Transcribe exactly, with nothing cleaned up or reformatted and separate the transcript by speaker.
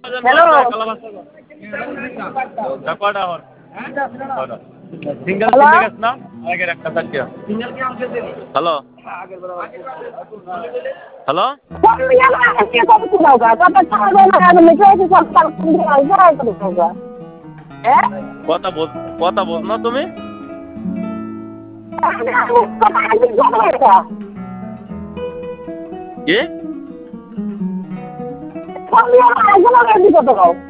Speaker 1: hello
Speaker 2: single
Speaker 1: hello
Speaker 2: কিনে গেছ না আগের একটা চারটিয়া হ্যালো হ্যালো কথা বল কথা বল না তুমি কি
Speaker 1: কত